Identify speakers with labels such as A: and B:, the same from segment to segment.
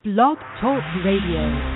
A: Blog Talk Radio.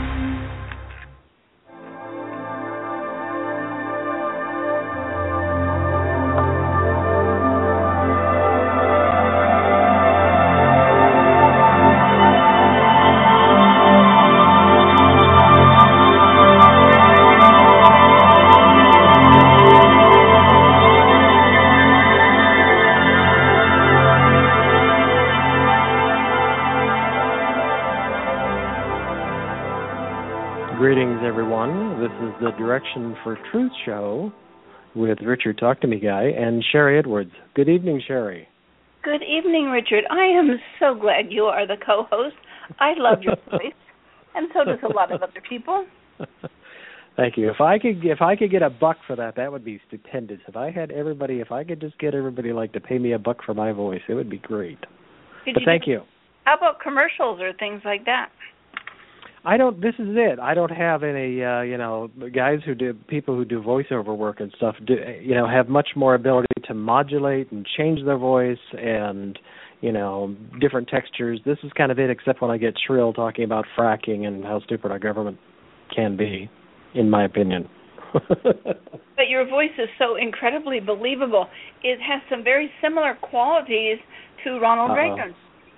B: Greetings, everyone. This is the Direction for Truth show with Richard Talk to Me Guy and Sherry Edwards. Good evening, Sherry.
C: Good evening, Richard. I am so glad you are the co-host. I love your voice, and so does a lot of other people.
B: Thank you. If I could get a buck for that, that would be stupendous. If I could just get everybody like to pay me a buck for my voice, it would be great. Thank you.
C: How about commercials or things like that?
B: This is it. I don't have any, people who do voiceover work and stuff, have much more ability to modulate and change their voice and, different textures. This is kind of it, except when I get shrill talking about fracking and how stupid our government can be, in my opinion.
C: But your voice is so incredibly believable. It has some very similar qualities to Ronald Reagan.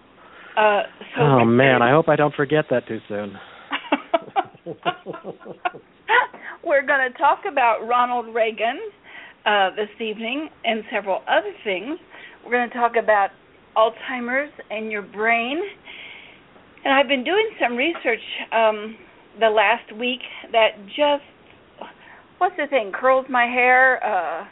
B: Man, I hope I don't forget that too soon.
C: We're going to talk about Ronald Reagan this evening and several other things. We're going to talk about Alzheimer's and your brain. And I've been doing some research the last week that curls my hair,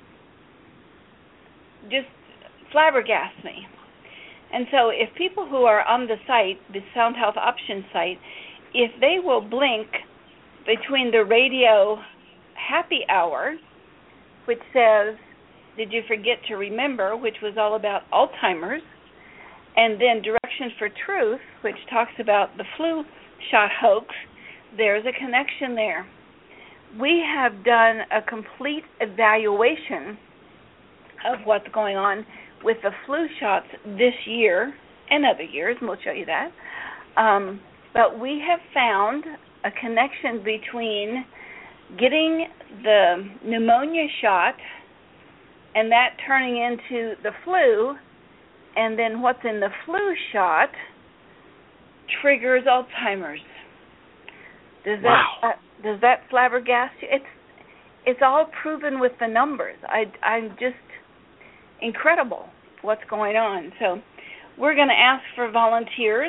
C: just flabbergasts me. And so if people who are on the site, the Sound Health Options site, if they will blink between the radio happy hour, which says, "Did you forget to remember?" which was all about Alzheimer's, and then Direction for Truth, which talks about the flu shot hoax, there's a connection there. We have done a complete evaluation of what's going on with the flu shots this year and other years, and we'll show you that. But we have found a connection between getting the pneumonia shot and that turning into the flu, and then what's in the flu shot triggers Alzheimer's. Does that flabbergast you? It's all proven with the numbers. I'm just incredible what's going on. So we're going to ask for volunteers.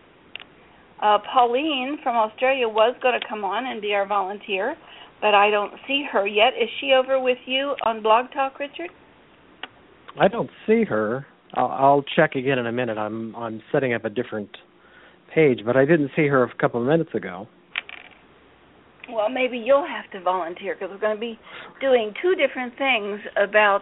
C: Pauline from Australia was going to come on and be our volunteer, but I don't see her yet. Is she over with you on Blog Talk, Richard?
B: I don't see her. I'll check again in a minute. I'm setting up a different page, but I didn't see her a couple of minutes ago.
C: Well, maybe you'll have to volunteer because we're going to be doing two different things about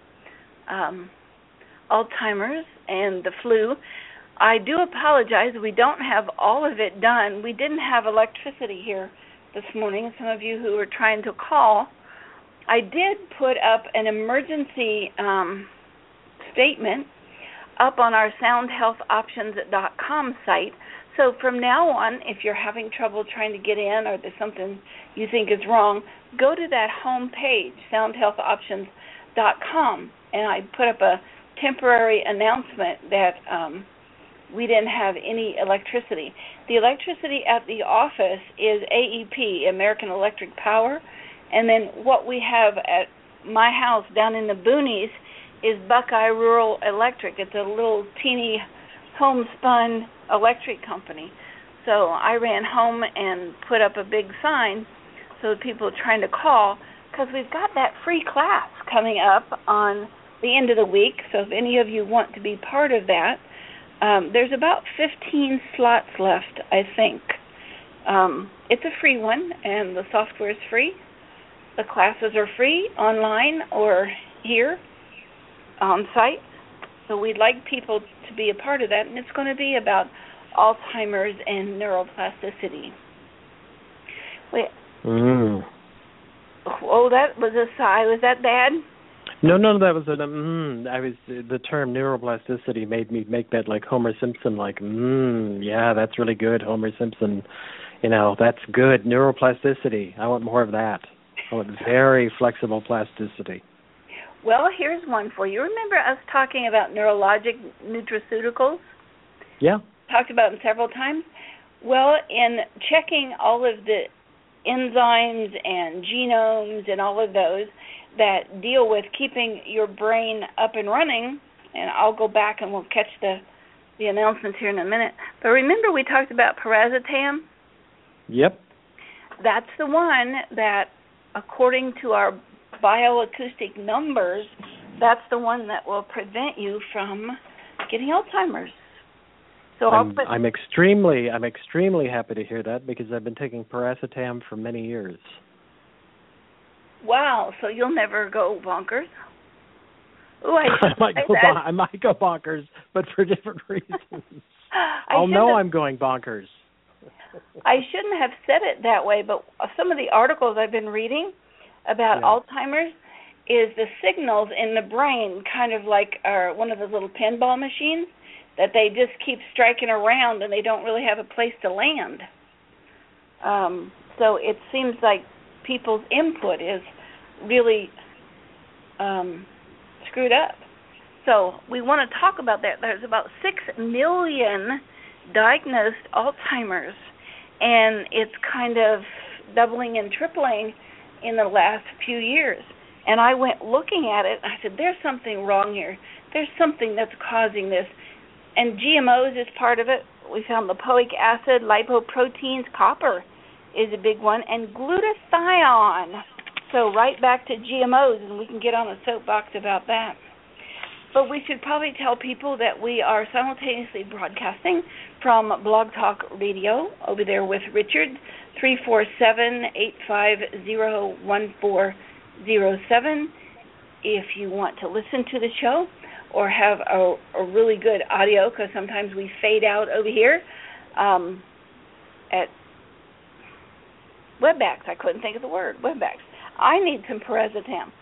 C: Alzheimer's and the flu. I do apologize. We don't have all of it done. We didn't have electricity here this morning. Some of you who were trying to call. I did put up an emergency statement up on our soundhealthoptions.com site. So from now on, if you're having trouble trying to get in or there's something you think is wrong, go to that home page, soundhealthoptions.com, and I put up a temporary announcement that we didn't have any electricity. The electricity at the office is AEP, American Electric Power, and then what we have at my house down in the boonies is Buckeye Rural Electric. It's a little teeny homespun electric company. So I ran home and put up a big sign so that people are trying to call, because we've got that free class coming up on the end of the week. So if any of you want to be part of that, there's about 15 slots left, I think. It's a free one, and the software is free. The classes are free online or here on site. So we'd like people to be a part of that, and it's going to be about Alzheimer's and neuroplasticity. Wait. Oh, that was a sigh. Was that bad?
B: No, that was the term neuroplasticity made me make that like Homer Simpson, like, yeah, that's really good, Homer Simpson. That's good, neuroplasticity. I want more of that. I want very flexible plasticity.
C: Well, here's one for you. Remember us talking about neurologic nutraceuticals?
B: Yeah.
C: Talked about them several times. Well, in checking all of the enzymes and genomes and all of those that deal with keeping your brain up and running, and I'll go back and we'll catch the announcements here in a minute. But remember we talked about piracetam?
B: Yep.
C: That's the one that, according to our bioacoustic numbers, that's the one that will prevent you from getting Alzheimer's. So
B: I'm extremely happy to hear that, because I've been taking piracetam for many years.
C: Wow, so you'll never go bonkers? Ooh,
B: I might go bonkers, but for different reasons. I'm going bonkers.
C: I shouldn't have said it that way, but some of the articles I've been reading about Alzheimer's is the signals in the brain kind of like one of those little pinball machines that they just keep striking around and they don't really have a place to land. So it seems like people's input is really screwed up. So we want to talk about that. There's about 6 million diagnosed Alzheimer's, and it's kind of doubling and tripling in the last few years. And I went looking at it, and I said, there's something wrong here. There's something that's causing this. And GMOs is part of it. We found lipoic acid, lipoproteins, copper is a big one, and glutathione. So right back to GMOs, and we can get on a soapbox about that. But we should probably tell people that we are simultaneously broadcasting from Blog Talk Radio over there with Richard, 347-850-1407. If you want to listen to the show or have a really good audio, because sometimes we fade out over here at WebEx. I couldn't think of the word, WebEx. I need some piracetam.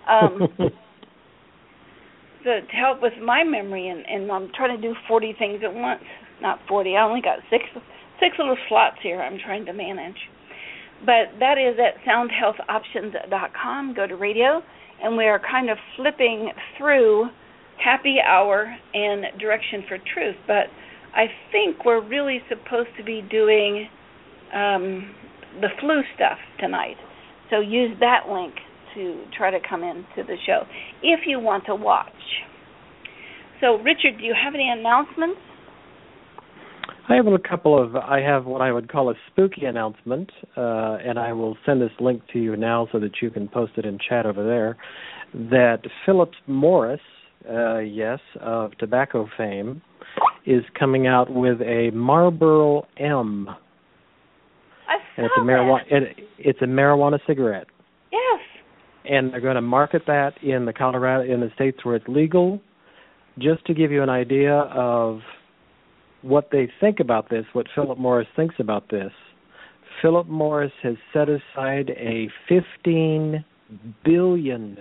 C: To help with my memory, and I'm trying to do 40 things at once. Not 40. I only got six little slots here I'm trying to manage. But that is at soundhealthoptions.com. Go to radio, and we are kind of flipping through Happy Hour and Direction for Truth. But I think we're really supposed to be doing the flu stuff tonight. So use that link to try to come into the show if you want to watch. So, Richard, do you have any announcements?
B: I have what I would call a spooky announcement, and I will send this link to you now so that you can post it in chat over there, that Philip Morris, of tobacco fame, is coming out with a Marlboro M.
C: And
B: it's a marijuana cigarette.
C: Yes.
B: And they're going to market that in the states where it's legal. Just to give you an idea of what they think about this, what Philip Morris thinks about this, Philip Morris has set aside a $15 billion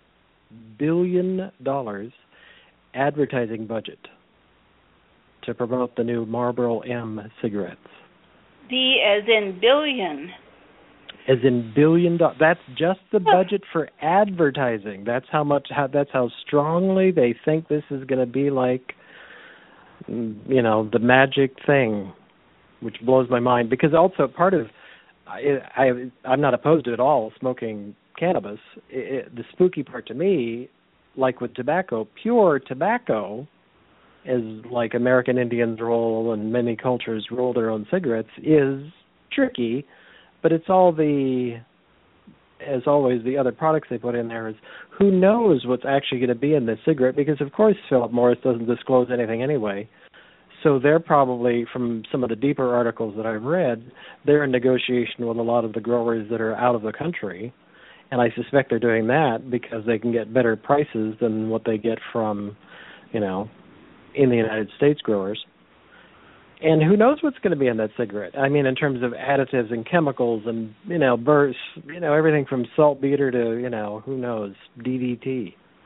B: advertising budget to promote the new Marlboro M cigarettes.
C: D as in billion.
B: As in $1 billion. That's just the budget for advertising. That's how strongly they think this is going to be like, the magic thing, which blows my mind. Because also part of, I'm not opposed to it at all smoking cannabis. The spooky part to me, like with tobacco, pure tobacco, as like American Indians roll and many cultures roll their own cigarettes, is tricky. But it's all as always, the other products they put in there is who knows what's actually going to be in this cigarette, because, of course, Philip Morris doesn't disclose anything anyway. So they're probably, from some of the deeper articles that I've read, they're in negotiation with a lot of the growers that are out of the country. And I suspect they're doing that because they can get better prices than what they get from, in the United States growers. And who knows what's going to be in that cigarette? I mean, in terms of additives and chemicals and, bursts, everything from saltpeter to, who knows, DDT.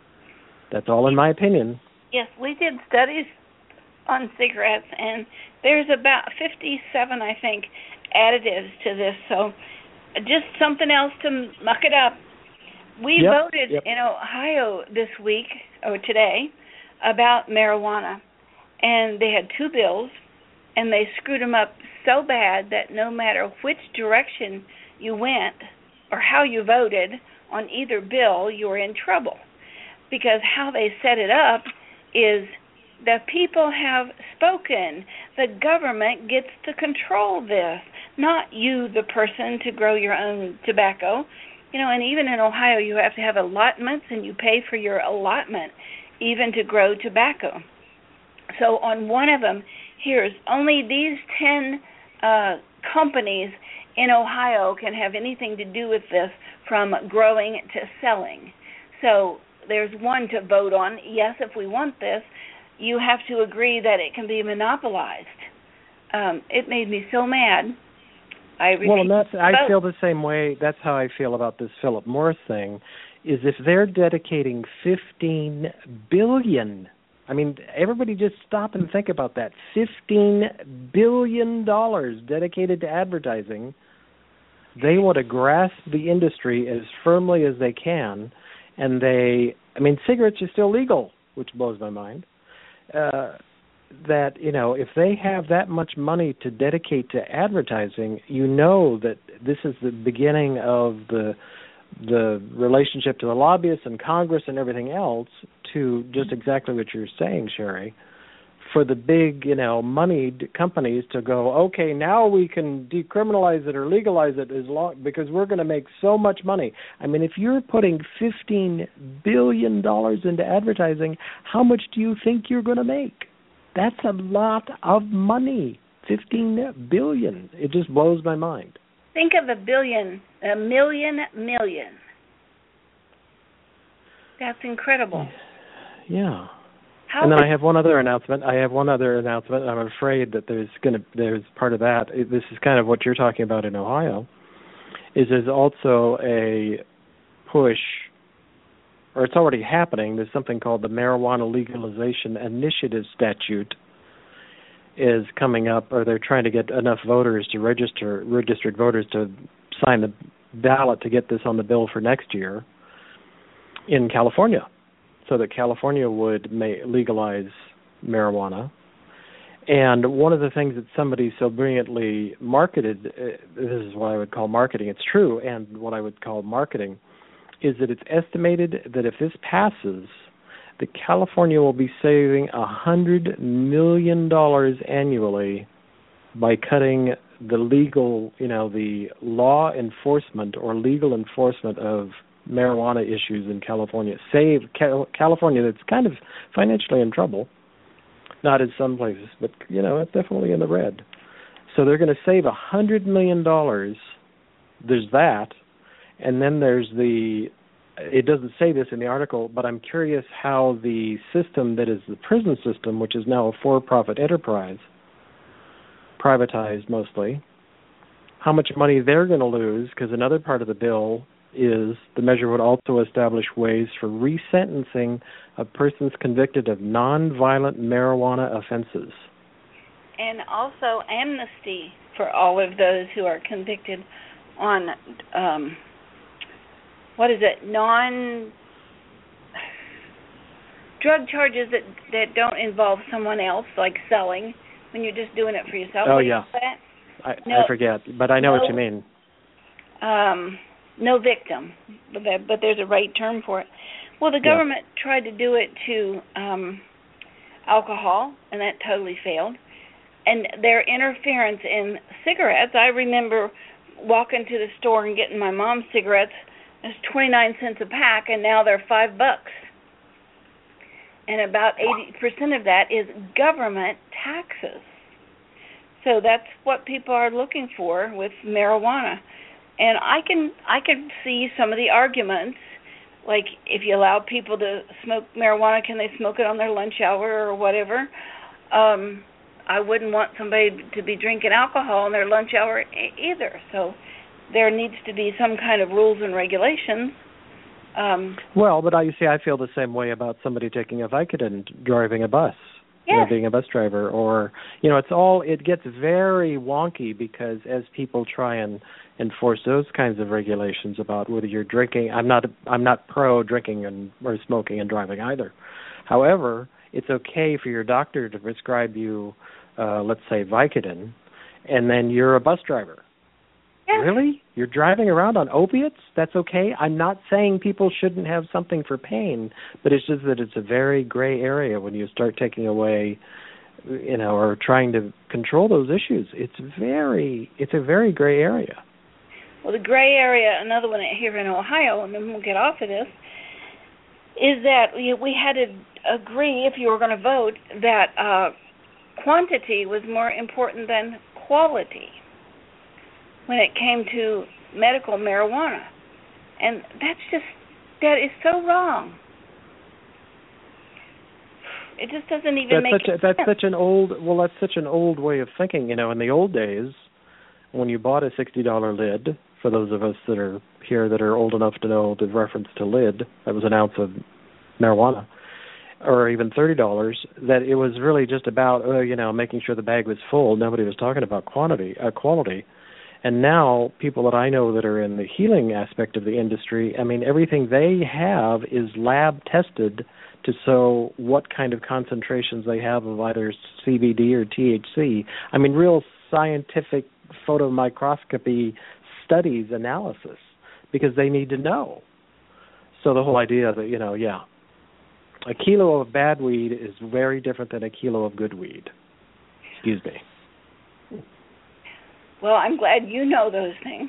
B: That's all in my opinion.
C: Yes, we did studies on cigarettes, and there's about 57, I think, additives to this. So just something else to muck it up. We voted in Ohio this week, or today, about marijuana. And they had two bills, and they screwed them up so bad that no matter which direction you went or how you voted on either bill, you were in trouble. Because how they set it up is the people have spoken. The government gets to control this, not you, the person, to grow your own tobacco. And even in Ohio, you have to have allotments, and you pay for your allotment even to grow tobacco. So on one of them, here's only these 10 companies in Ohio can have anything to do with this, from growing to selling. So there's one to vote on. Yes, if we want this, you have to agree that it can be monopolized. It made me so mad. I
B: feel the same way. That's how I feel about this Philip Morris thing, is if they're dedicating $15 billion, I mean, everybody just stop and think about that. $15 billion dedicated to advertising. They want to grasp the industry as firmly as they can, and cigarettes are still legal, which blows my mind. That, if they have that much money to dedicate to advertising, that this is the beginning of the relationship to the lobbyists and Congress and everything else, to just exactly what you're saying, Sherry, for the big, moneyed companies to go, okay, now we can decriminalize it or legalize it because we're going to make so much money. I mean, if you're putting $15 billion into advertising, how much do you think you're going to make? That's a lot of money. $15 billion. It just blows my mind.
C: Think of a million. That's incredible.
B: Yeah. And then I have one other announcement. I'm afraid that there's part of that. This is kind of what you're talking about in Ohio. There's also a push, or it's already happening. There's something called the Marijuana Legalization Initiative Statute is coming up, or they're trying to get enough voters to registered voters to sign the ballot to get this on the bill for next year in California, so that California would legalize marijuana. And one of the things that somebody so brilliantly marketed, this is what I would call marketing, it's true, and what I would call marketing, is that it's estimated that if this passes, that California will be saving $100 million annually by cutting the legal, the law enforcement or legal enforcement of marijuana issues in California. Save California, that's kind of financially in trouble, not in some places, but, it's definitely in the red. So they're going to save $100 million. There's that. And then there's it doesn't say this in the article, but I'm curious how the system that is the prison system, which is now a for-profit enterprise, privatized mostly, how much money they're going to lose, because another part of the bill is the measure would also establish ways for resentencing of persons convicted of nonviolent marijuana offenses.
C: And also amnesty for all of those who are convicted on drug charges that don't involve someone else, like selling, when you're just doing it for yourself.
B: Oh, yeah. I forget, but I know what you mean.
C: No victim, but there's a right term for it. Well, the government tried to do it to alcohol, and that totally failed. And their interference in cigarettes, I remember walking to the store and getting my mom's cigarettes. It's 29 cents a pack, and now they're $5. And about 80% of that is government taxes. So that's what people are looking for with marijuana. And I can see some of the arguments, like if you allow people to smoke marijuana, can they smoke it on their lunch hour or whatever? I wouldn't want somebody to be drinking alcohol on their lunch hour either. So there needs to be some kind of rules and regulations.
B: Well, but you see, I feel the same way about somebody taking a Vicodin, driving a bus, being a bus driver, or it gets very wonky because as people try and enforce those kinds of regulations about whether you're drinking, I'm not pro drinking or smoking and driving either. However, it's okay for your doctor to prescribe you, let's say, Vicodin, and then you're a bus driver.
C: Yes.
B: Really? You're driving around on opiates? That's okay? I'm not saying people shouldn't have something for pain, but it's just that it's a very gray area when you start taking away, or trying to control those issues. It's a very gray area.
C: Well, the gray area, another one here in Ohio, and then we'll get off of this, is that we had to agree, if you were going to vote, that quantity was more important than quality when it came to medical marijuana. And that is so wrong. It just doesn't even make sense.
B: That's such an old way of thinking. In the old days, when you bought a $60 lid, for those of us that are here that are old enough to know the reference to lid, that was an ounce of marijuana, or even $30, that it was really just about, making sure the bag was full. Nobody was talking about quality. And now, people that I know that are in the healing aspect of the industry, everything they have is lab tested to show what kind of concentrations they have of either CBD or THC. Real scientific photomicroscopy studies, analysis, because they need to know. So the whole idea that, a kilo of bad weed is very different than a kilo of good weed. Excuse me.
C: Well, I'm glad you know those things.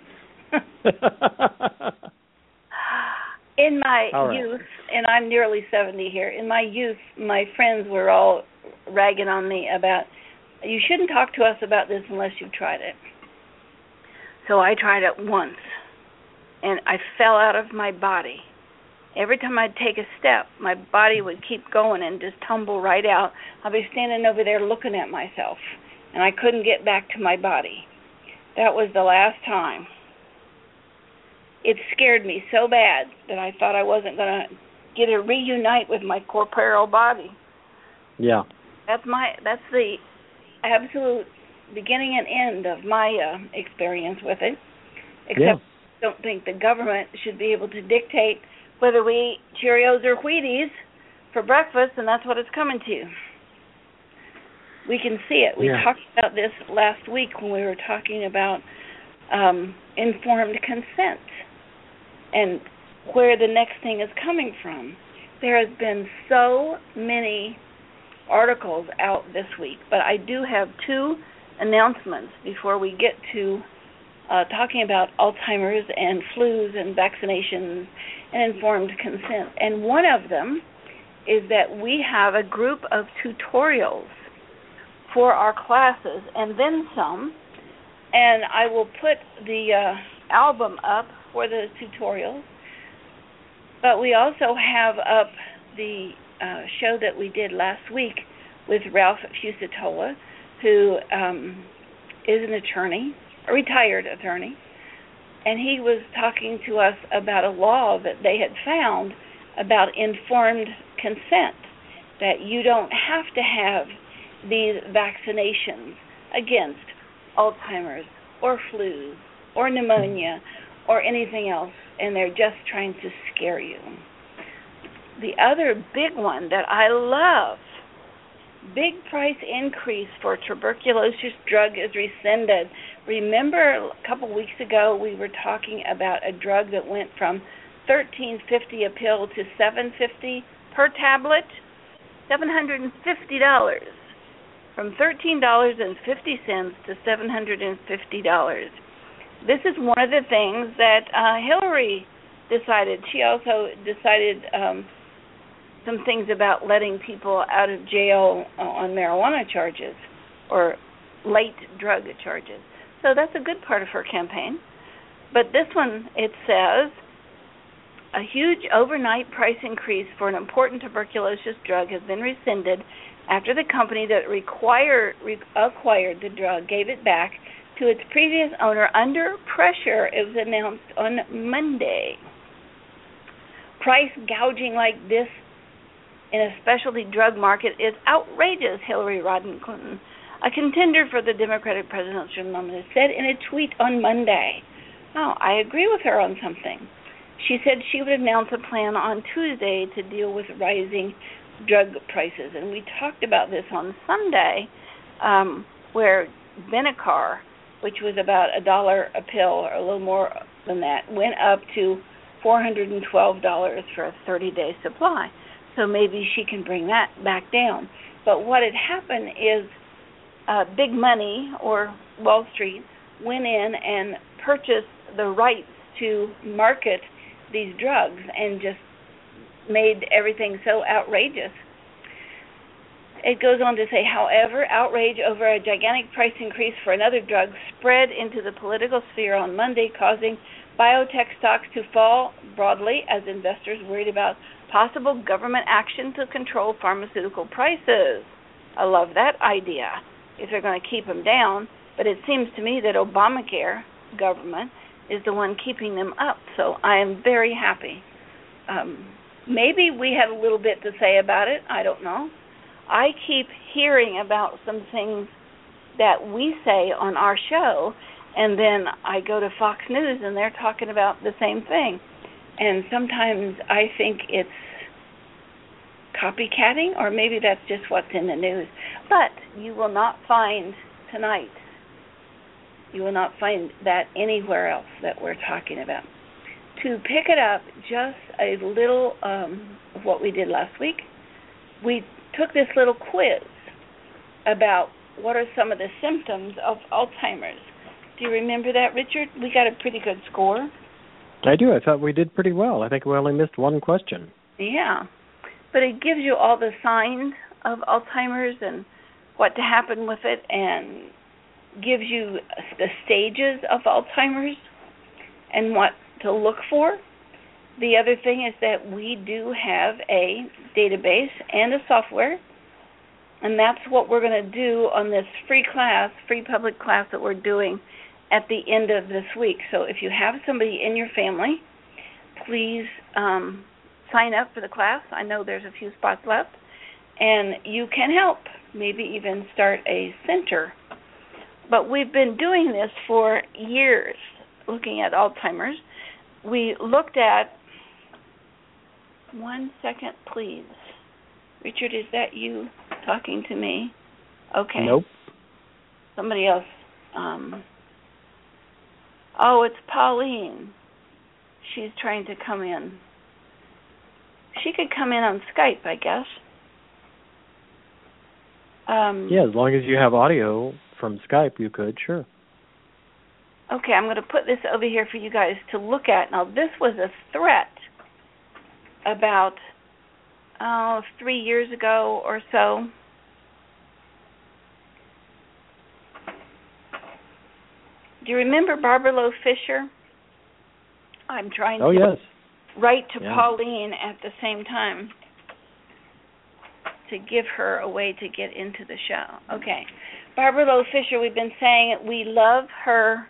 C: In my youth, and I'm nearly 70 here, in my youth, my friends were all ragging on me about, you shouldn't talk to us about this unless you've tried it. So I tried it once, and I fell out of my body. Every time I'd take a step, my body would keep going and just tumble right out. I'd be standing over there looking at myself, and I couldn't get back to my body. That was the last time. It scared me so bad that I thought I wasn't going to get to reunite with my corporeal body.
B: Yeah.
C: That's the absolute beginning and end of my experience with it. Except I don't think the government should be able to dictate whether we eat Cheerios or Wheaties for breakfast, and that's what it's coming to. We can see it. We talked about this last week when we were talking about informed consent and where the next thing is coming from. There has been so many articles out this week, but I do have two announcements before we get to talking about Alzheimer's and flus and vaccinations and informed consent. And one of them is that we have a group of tutorials for our classes and then some, and I will put the album up for the tutorials, but we also have up the show that we did last week with Ralph Fusatola, who is an attorney, a retired attorney, and he was talking to us about a law that they had found about informed consent, that you don't have to have these vaccinations against Alzheimer's or flu or pneumonia or anything else, and they're just trying to scare you. The other big one that I love, big price increase for tuberculosis drug is rescinded. Remember a couple weeks ago we were talking about a drug that went from $13.50 a pill to $7.50 per tablet? $750. From $13.50 to $750. This is one of the things that Hillary decided. She also decided some things about letting people out of jail on marijuana charges or late drug charges. So that's a good part of her campaign. But this one, it says, a huge overnight price increase for an important tuberculosis drug has been rescinded after the company that acquired the drug gave it back to its previous owner under pressure. It was announced on Monday. Price gouging like this in a specialty drug market is outrageous, Hillary Rodham Clinton, a contender for the Democratic presidential nominee, said in a tweet on Monday. Oh, I agree with her on something. She said she would announce a plan on Tuesday to deal with rising drug prices. And we talked about this on Sunday, where Benicar, which was about $1 a pill or a little more than that, went up to $412 for a 30-day supply. So maybe she can bring that back down. But what had happened is big money, or Wall Street, went in and purchased the rights to market these drugs and just made everything so outrageous. It goes on to say, however, outrage over a gigantic price increase for another drug spread into the political sphere on Monday, causing biotech stocks to fall broadly as investors worried about possible government action to control pharmaceutical prices. I love that idea if they're going to keep them down, but it seems to me that Obamacare government is the one keeping them up, so I am very happy. Maybe we have a little bit to say about it, I don't know. I keep hearing about some things that we say on our show, and then I go to Fox News and they're talking about the same thing. And sometimes I think it's copycatting, or maybe that's just what's in the news. But you will not find tonight, you will not find that anywhere else that we're talking about. To pick it up just a little of what we did last week, we took this little quiz about what are some of the symptoms of Alzheimer's. Do you remember that, Richard? We got a pretty good score.
B: I do. I thought we did pretty well. I think we only missed one question.
C: Yeah. But it gives you all the signs of Alzheimer's and what to happen with it, and gives you the stages of Alzheimer's and what to look for. The other thing is that we do have a database and a software, and that's what we're going to do on this free public class that we're doing at the end of this week. So if you have somebody in your family, please sign up for the class. I know there's a few spots left, and you can help, maybe even start a center. But we've been doing this for years, looking at Alzheimer's. We looked at, 1 second, please. Richard, is that you talking to me? Okay.
B: Nope.
C: Somebody else. Oh, it's Pauline. She's trying to come in. She could come in on Skype, I guess.
B: Yeah, as long as you have audio from Skype, you could, sure.
C: Okay, I'm going to put this over here for you guys to look at. Now, this was a threat about 3 years ago or so. Do you remember Barbara Loe Fisher? I'm trying to write to Pauline at the same time to give her a way to get into the show. Okay. Barbara Loe Fisher, we've been saying we love her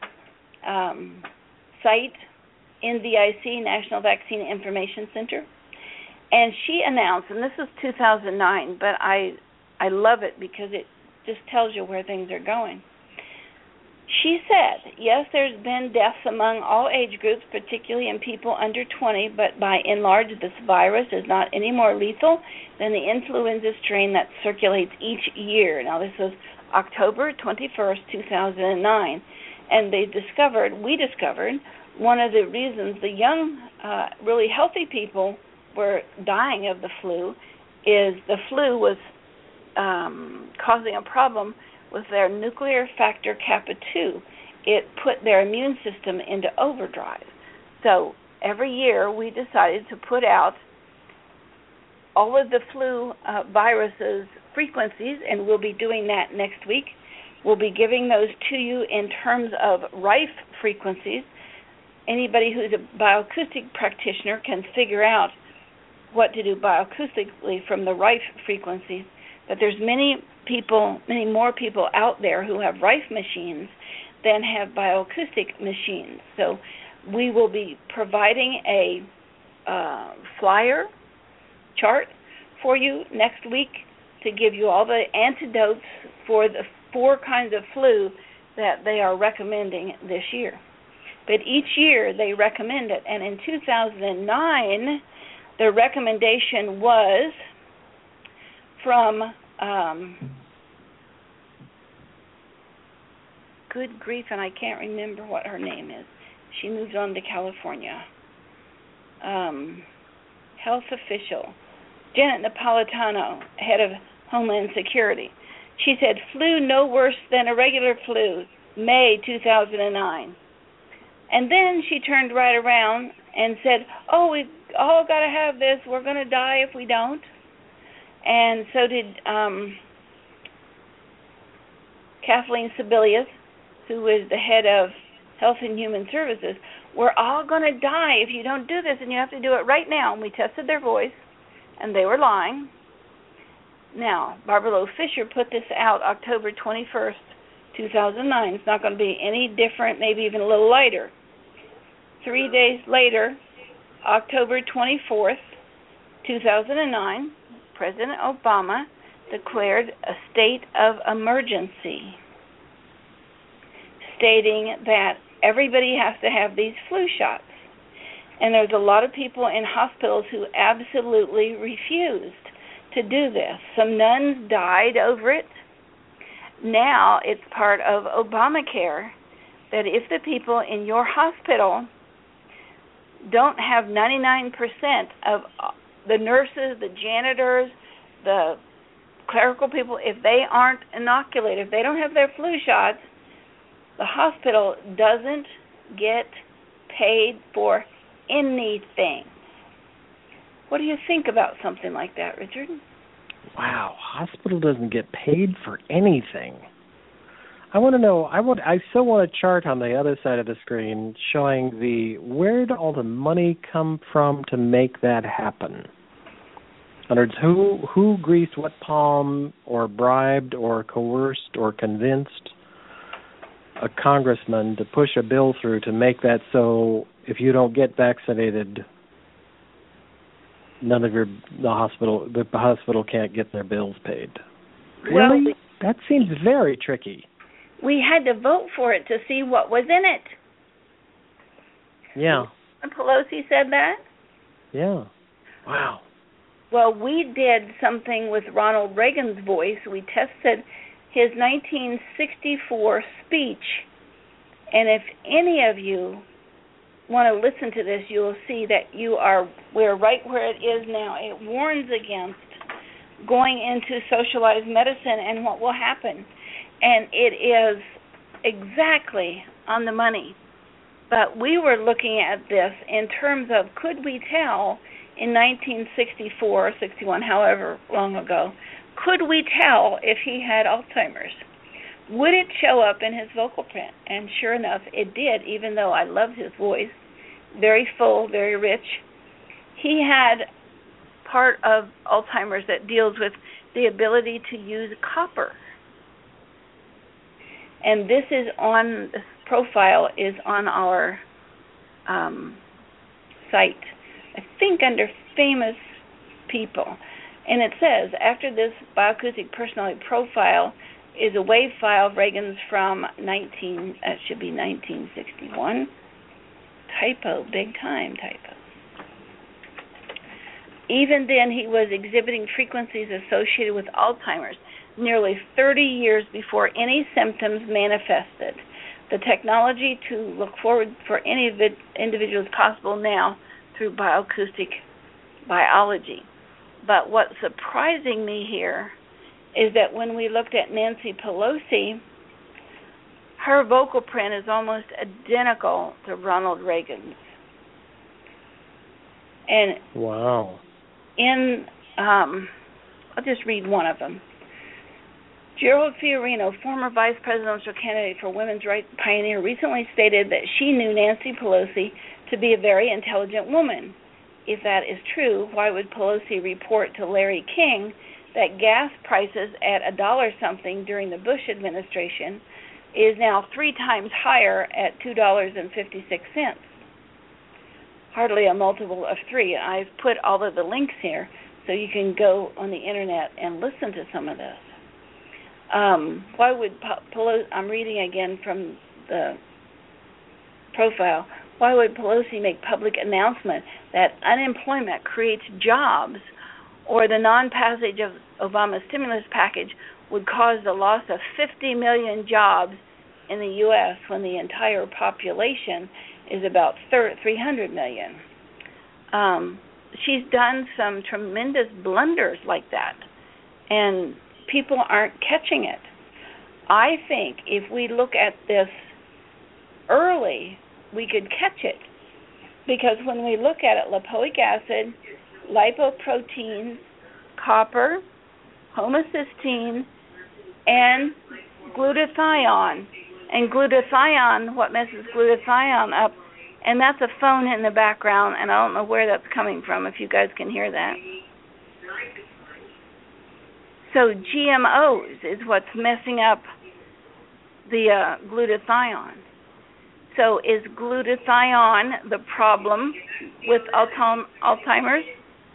C: site, NVIC, National Vaccine Information Center. And she announced, and this is 2009, but I love it because it just tells you where things are going. She said, yes, there's been deaths among all age groups, particularly in people under 20, but by and large, this virus is not any more lethal than the influenza strain that circulates each year. Now, this was October 21st, 2009, and we discovered, one of the reasons the young, really healthy people were dying of the flu is the flu was causing a problem with their nuclear factor kappa 2. It put their immune system into overdrive. So every year we decided to put out all of the flu viruses frequencies, and we'll be doing that next week. We'll be giving those to you in terms of Rife frequencies. Anybody who's a bioacoustic practitioner can figure out what to do bioacoustically from the Rife frequencies. But there's many more people out there who have Rife machines than have bioacoustic machines. So we will be providing a flyer chart for you next week to give you all the antidotes for the 4 kinds of flu that they are recommending this year. But each year they recommend it. And in 2009, the recommendation was from, good grief, and I can't remember what her name is. She moved on to California. Health official, Janet Napolitano, head of Homeland Security. She said, flu no worse than a regular flu, May 2009. And then she turned right around and said, oh, we've all got to have this. We're going to die if we don't. And so did Kathleen Sebelius, who is the head of Health and Human Services. We're all going to die if you don't do this, and you have to do it right now. And we tested their voice, and they were lying. Now, Barbara Loe Fisher put this out October 21st, 2009. It's not going to be any different, maybe even a little lighter. 3 days later, October 24th, 2009, President Obama declared a state of emergency, stating that everybody has to have these flu shots. And there's a lot of people in hospitals who absolutely refused to do this. Some nuns died over it. Now it's part of Obamacare that if the people in your hospital don't have 99% of the nurses, the janitors, the clerical people, if they aren't inoculated, if they don't have their flu shots, the hospital doesn't get paid for anything. What do you think about something like that, Richard?
B: Wow, hospital doesn't get paid for anything. I want to know, I still want a chart on the other side of the screen showing where did all the money come from to make that happen? In other words, who greased what palm or bribed or coerced or convinced a congressman to push a bill through to make that so if you don't get vaccinated, the hospital can't get their bills paid. Really?
C: Well,
B: that seems very tricky.
C: We had to vote for it to see what was in it.
B: Yeah.
C: And Pelosi said that?
B: Yeah. Wow.
C: Well, we did something with Ronald Reagan's voice. We tested his 1964 speech. And if any of you want to listen to this, you'll see that we're right where it is now. It warns against going into socialized medicine and what will happen. And it is exactly on the money. But we were looking at this in terms of, could we tell in 1964 or 61, however long ago, could we tell if he had Alzheimer's? Would it show up in his vocal print? And sure enough, it did, even though I loved his voice. Very full, very rich. He had part of Alzheimer's that deals with the ability to use copper. And this profile is on our site, I think under famous people. And it says, after this bioacoustic personality profile is a wave file of Reagan's from 1961. Typo, big time typo. Even then, he was exhibiting frequencies associated with Alzheimer's nearly 30 years before any symptoms manifested. The technology to look forward for any individual is possible now through bioacoustic biology. But what's surprising me here is that when we looked at Nancy Pelosi, her vocal print is almost identical to Ronald Reagan's. And
B: wow.
C: I'll just read one of them. Gerald Fiorino, former vice presidential candidate for women's rights pioneer, recently stated that she knew Nancy Pelosi to be a very intelligent woman. If that is true, why would Pelosi report to Larry King that gas prices at $1 during the Bush administration is now 3 times higher at $2.56? hardly a multiple of 3. I've put all of the links here so you can go on the internet and listen to some of this. Why would Pelosi, I'm reading again from the profile, why would Pelosi make public announcement that unemployment creates jobs, or the non-passage of Obama's stimulus package would cause the loss of 50 million jobs in the U.S. when the entire population is about 300 million? She's done some tremendous blunders like that, and people aren't catching it. I think if we look at this early, we could catch it, because when we look at it, lipoic acid, lipoproteins, copper, homocysteine, and glutathione. And glutathione, what messes glutathione up, and that's a phone in the background, and I don't know where that's coming from, if you guys can hear that. So GMOs is what's messing up the glutathione. So is glutathione the problem with Alzheimer's?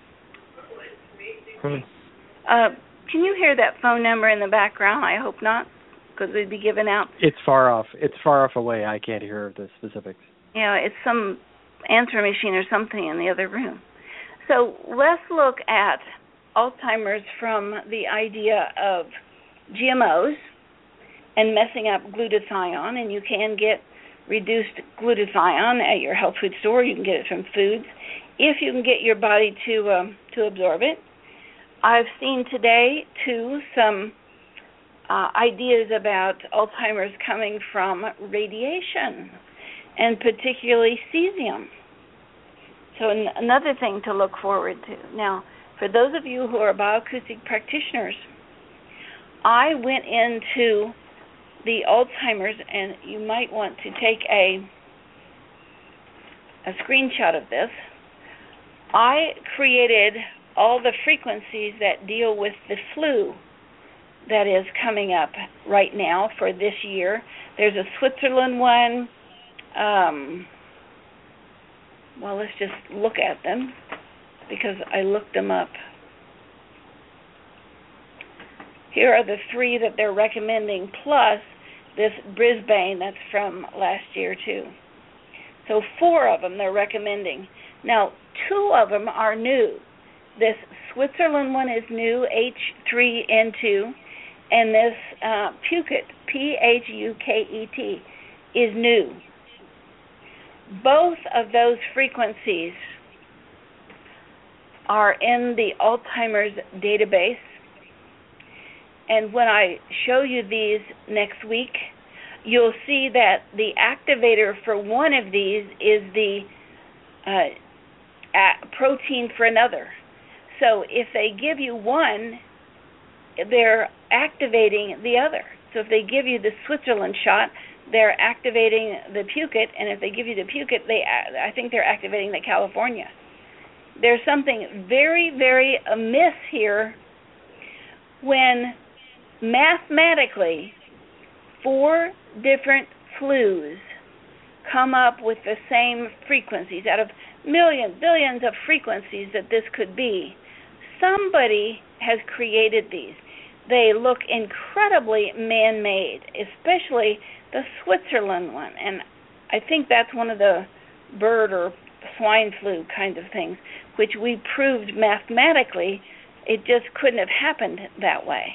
C: Can you hear that phone number in the background? I hope not, because we'd be giving out.
B: It's far off. It's far off away. I can't hear the specifics.
C: Yeah, it's some answer machine or something in the other room. So let's look at Alzheimer's from the idea of GMOs and messing up glutathione, and you can get reduced glutathione at your health food store. You can get it from foods if you can get your body to absorb it. I've seen today, too, some ideas about Alzheimer's coming from radiation, and particularly cesium. So another thing to look forward to. Now, for those of you who are bioacoustic practitioners, I went into the Alzheimer's, and you might want to take a screenshot of this. I created all the frequencies that deal with the flu that is coming up right now for this year. There's a Switzerland one. Well, let's just look at them because I looked them up. Here are the 3 that they're recommending, plus this Brisbane that's from last year, too. So 4 of them they're recommending. Now, 2 of them are new. This Switzerland one is new, H3N2, and this Phuket, P-H-U-K-E-T, is new. Both of those frequencies are in the Alzheimer's database, and when I show you these next week, you'll see that the activator for one of these is the protein for another. So if they give you one, they're activating the other. So if they give you the Switzerland shot, they're activating the Phuket, and if they give you the Phuket, I think they're activating the California. There's something very, very amiss here when mathematically 4 different flus come up with the same frequencies out of millions, billions of frequencies that this could be. Somebody has created these. They look incredibly man-made, especially the Switzerland one. And I think that's one of the bird or swine flu kind of things, which we proved mathematically it just couldn't have happened that way.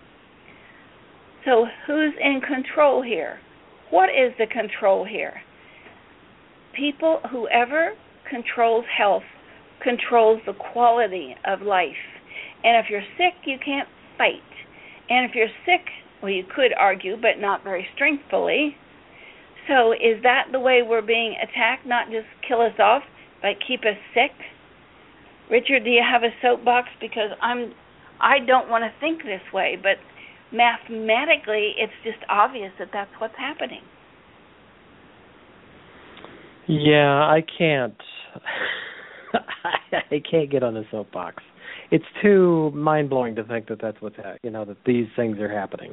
C: So who's in control here? What is the control here? Whoever controls health controls the quality of life. And if you're sick, you can't fight. And if you're sick, well, you could argue, but not very strengthfully. So is that the way we're being attacked? Not just kill us off, but keep us sick? Richard, do you have a soapbox? Because I don't want to think this way, but mathematically, it's just obvious that that's what's happening.
B: Yeah, I can't. I can't get on the soapbox. It's too mind-blowing to think that that's what's that these things are happening.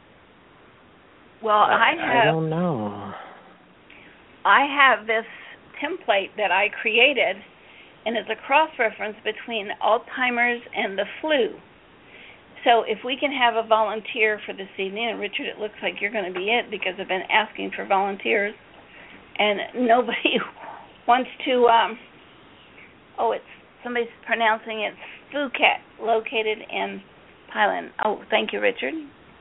C: Well, I
B: don't know.
C: I have this template that I created, and it's a cross-reference between Alzheimer's and the flu. So if we can have a volunteer for this evening, and Richard, it looks like you're going to be it because I've been asking for volunteers, and nobody wants to, somebody's pronouncing it Phuket, located in Thailand. Oh, thank you, Richard.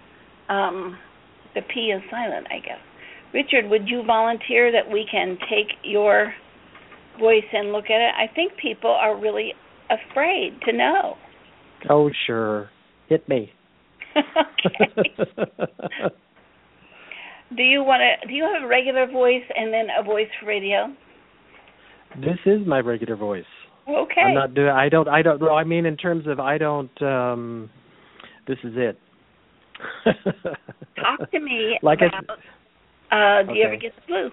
C: The P is silent, I guess. Richard, would you volunteer that we can take your voice and look at it? I think people are really afraid to know.
B: Oh, sure. Hit me.
C: Okay. Do you have a regular voice and then a voice for radio?
B: This is my regular voice.
C: Okay.
B: I'm not doing. I don't. No, I mean, in terms of, I don't. This is it.
C: Talk to me
B: like
C: about. Do you ever get the flu?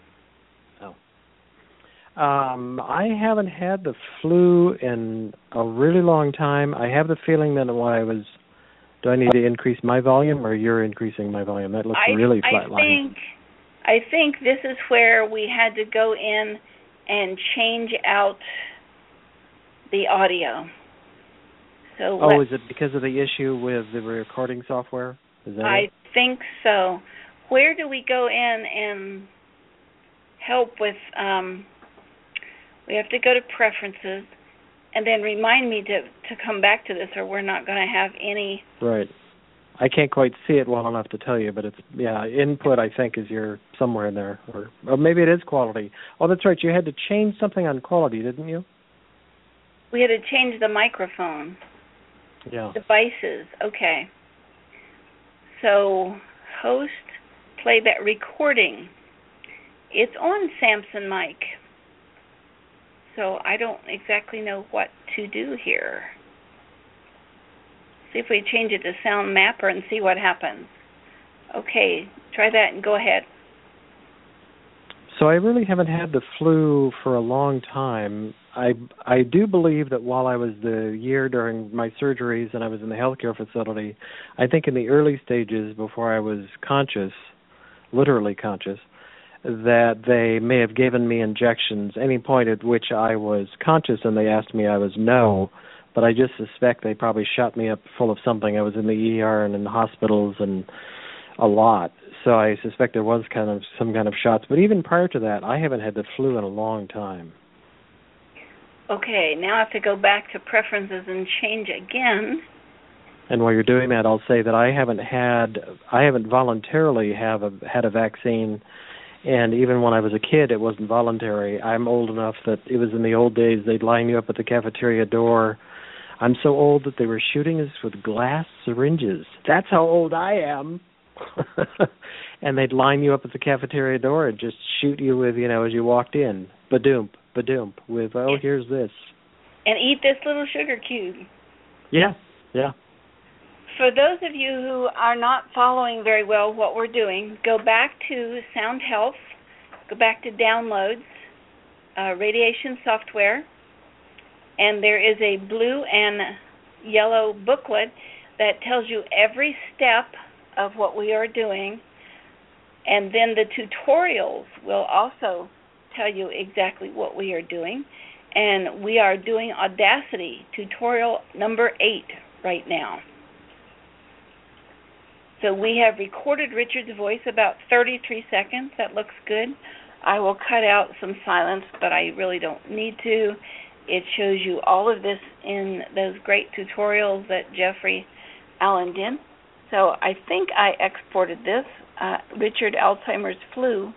B: Oh. I haven't had the flu in a really long time. I have the feeling that when I was. Do I need to increase my volume, or you're increasing my volume? That looks really flatlining.
C: I think this is where we had to go in and change out the audio. So
B: is it because of the issue with the recording software? Is that
C: I
B: it?
C: think so. Where do we go in and help with? We have to go to preferences, and then remind me to come back to this, or we're not going to have any.
B: Right. I can't quite see it well enough to tell you, but it's input. I think is somewhere in there, or maybe it is quality. Oh, that's right. You had to change something on quality, didn't you?
C: We had to change the microphone.
B: Yeah.
C: Devices. Okay. So, host, playback, recording. It's on Samson mic. So I don't exactly know what to do here. See if we change it to Sound Mapper and see what happens. Okay, try that and go ahead.
B: So I really haven't had the flu for a long time. I do believe that while I was the year during my surgeries and I was in the healthcare facility, I think in the early stages before I was conscious, literally conscious, that they may have given me injections any point at which I was conscious, and they asked me, I was no, but I just suspect they probably shot me up full of something. I was in the ER and in the hospitals and a lot, so I suspect there was some kind of shots. But even prior to that, I haven't had the flu in a long time.
C: Okay, now I have to go back to preferences and change again.
B: And while you're doing that, I'll say that I haven't voluntarily had a vaccine. And even when I was a kid, it wasn't voluntary. I'm old enough that it was in the old days, they'd line you up at the cafeteria door. I'm so old that they were shooting us with glass syringes. That's how old I am. And they'd line you up at the cafeteria door and just shoot you with, as you walked in. Ba-doomp, ba-doomp, with, here's this.
C: And eat this little sugar cube.
B: Yeah.
C: For those of you who are not following very well what we're doing, go back to Sound Health, go back to Downloads, Radiation Software, and there is a blue and yellow booklet that tells you every step of what we are doing, and then the tutorials will also tell you exactly what we are doing. And we are doing Audacity, tutorial number 8 right now. So we have recorded Richard's voice about 33 seconds. That looks good. I will cut out some silence, but I really don't need to. It shows you all of this in those great tutorials that Jeffrey Allen did. So I think I exported this, Richard Alzheimer's flu.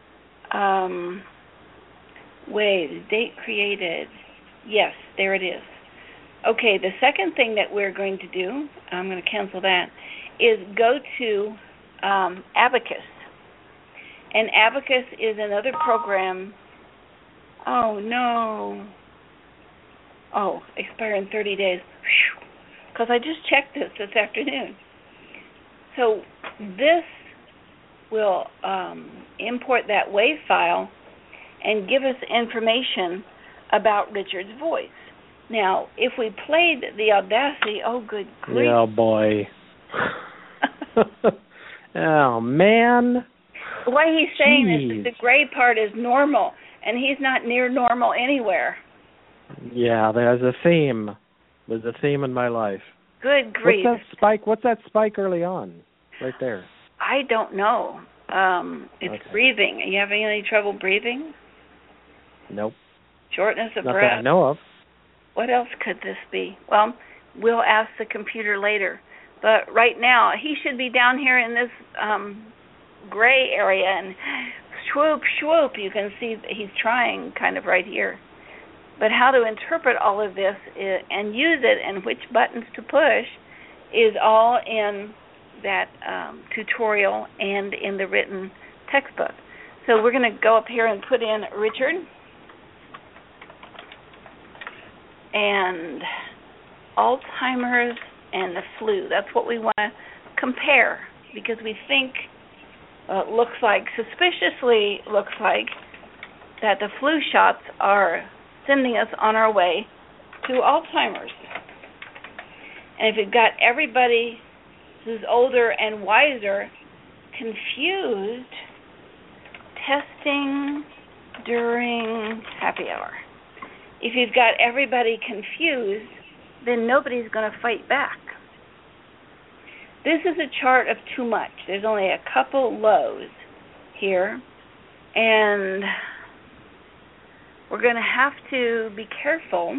C: Date created. Yes, there it is. Okay, the second thing that we're going to do, I'm going to cancel that, is go to Abacus. And Abacus is another program. Oh, no. Oh, expire in 30 days. Because I just checked this afternoon. So this will import that WAV file and give us information about Richard's voice. Now, if we played the Audacity, oh, good grief.
B: Yeah, boy. Oh, man.
C: The way he's saying this, the gray part is normal, and he's not near normal anywhere.
B: Yeah, there's a theme. There's a theme in my life.
C: Good grief.
B: What's that spike early on? Right there.
C: I don't know. It's
B: okay.
C: Breathing. Are you having any trouble breathing?
B: Nope.
C: Shortness of
B: Not
C: breath?
B: that I know of.
C: What else could this be? Well, we'll ask the computer later. But right now, he should be down here in this gray area, and swoop, swoop, you can see that he's trying kind of right here. But how to interpret all of this and use it and which buttons to push is all in that tutorial and in the written textbook. So we're going to go up here and put in Richard and Alzheimer's and the flu. That's what we want to compare, because we think suspiciously looks like that the flu shots are sending us on our way to Alzheimer's. And if you've got everybody who's older and wiser confused, testing during happy hour. If you've got everybody confused, then nobody's going to fight back. This is a chart of too much. There's only a couple lows here, and we're going to have to be careful,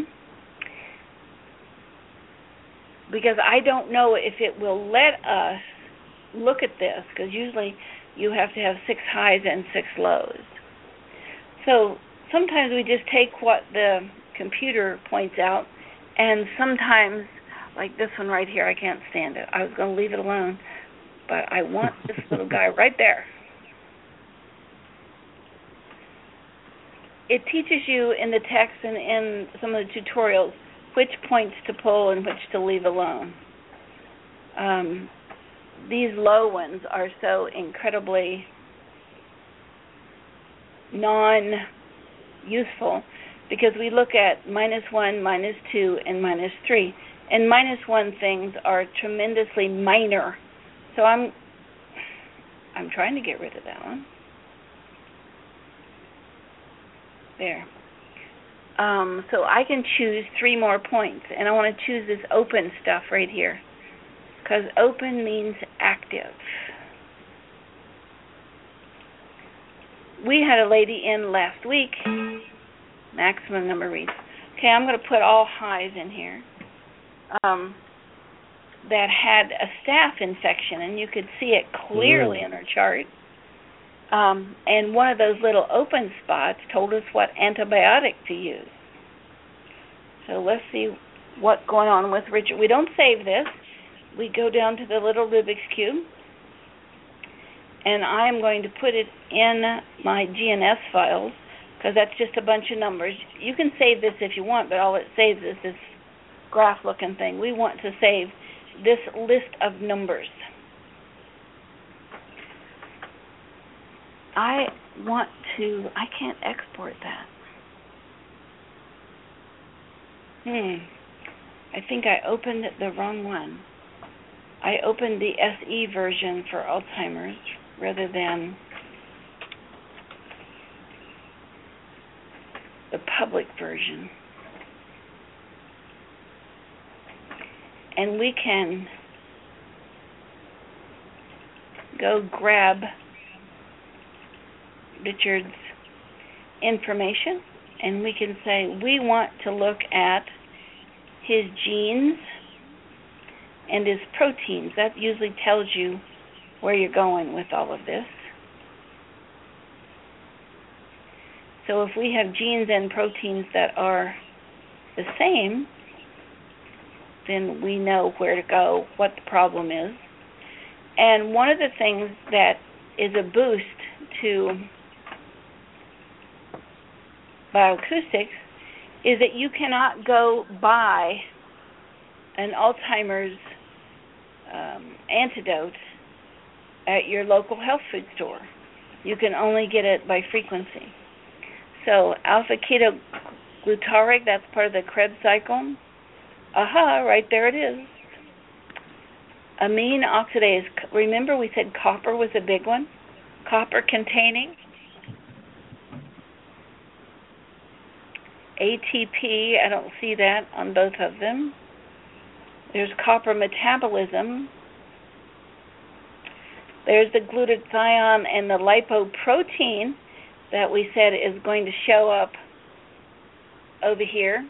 C: because I don't know if it will let us look at this, because usually you have to have 6 highs and 6 lows. So sometimes we just take what the computer points out, and sometimes, like this one right here, I can't stand it. I was going to leave it alone, but I want this little guy right there. It teaches you in the text and in some of the tutorials which points to pull and which to leave alone. These low ones are so incredibly non-useful, because we look at -1, -2, and -3. And -1 things are tremendously minor. So I'm trying to get rid of that one. There. So I can choose 3 more points, and I want to choose this open stuff right here, because open means active. We had a lady in last week, maximum number of reads. Okay, I'm going to put all highs in here, that had a staph infection, and you could see it clearly in her chart. And one of those little open spots told us what antibiotic to use. So let's see what's going on with Richard. We don't save this. We go down to the little Rubik's Cube, and I'm going to put it in my GNS files, because that's just a bunch of numbers. You can save this if you want, but all it saves is this graph-looking thing. We want to save this list of numbers. I can't export that. I think I opened the wrong one. I opened the SE version for Alzheimer's rather than the public version. And we can go grab Richard's information, and we can say we want to look at his genes and his proteins. That usually tells you where you're going with all of this. So if we have genes and proteins that are the same, then we know where to go, what the problem is. And one of the things that is a boost to bioacoustics is that you cannot go buy an Alzheimer's antidote at your local health food store. You can only get it by frequency. So alpha-ketoglutarate, that's part of the Krebs cycle. Aha, right there it is. Amine oxidase. Remember we said copper was a big one? Copper containing. ATP, I don't see that on both of them. There's copper metabolism. There's the glutathione and the lipoprotein that we said is going to show up over here.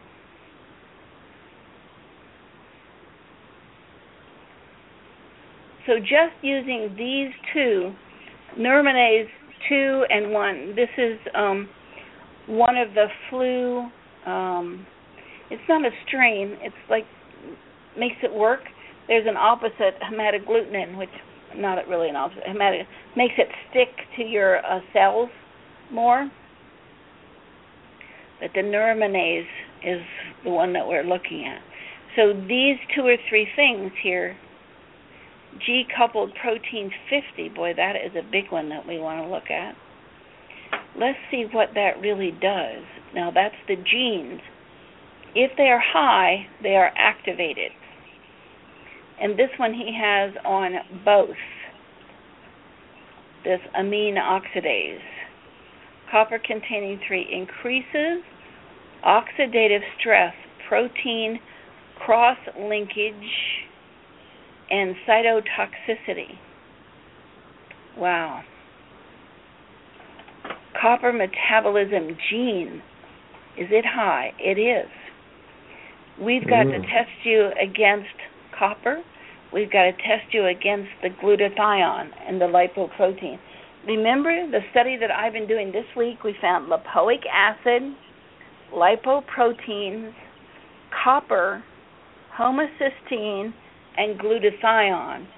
C: So just using these two, neuraminase 2 and 1, this is one of the flu, it's not a strain, it's like makes it work. There's an opposite, hematoglutinin, which not really an opposite, makes it stick to your cells more. But the neuraminase is the one that we're looking at. So these 2 or 3 things here, G-coupled protein 50, boy, that is a big one that we want to look at. Let's see what that really does. Now, that's the genes. If they are high, they are activated. And this one he has on both. This amine oxidase. Copper-containing 3 increases oxidative stress, protein cross-linkage, and cytotoxicity. Wow. Copper metabolism gene, is it high? It is. We've got to test you against copper. We've got to test you against the glutathione and the lipoprotein. Remember the study that I've been doing this week? We found lipoic acid, lipoproteins, copper, homocysteine, and glutathione.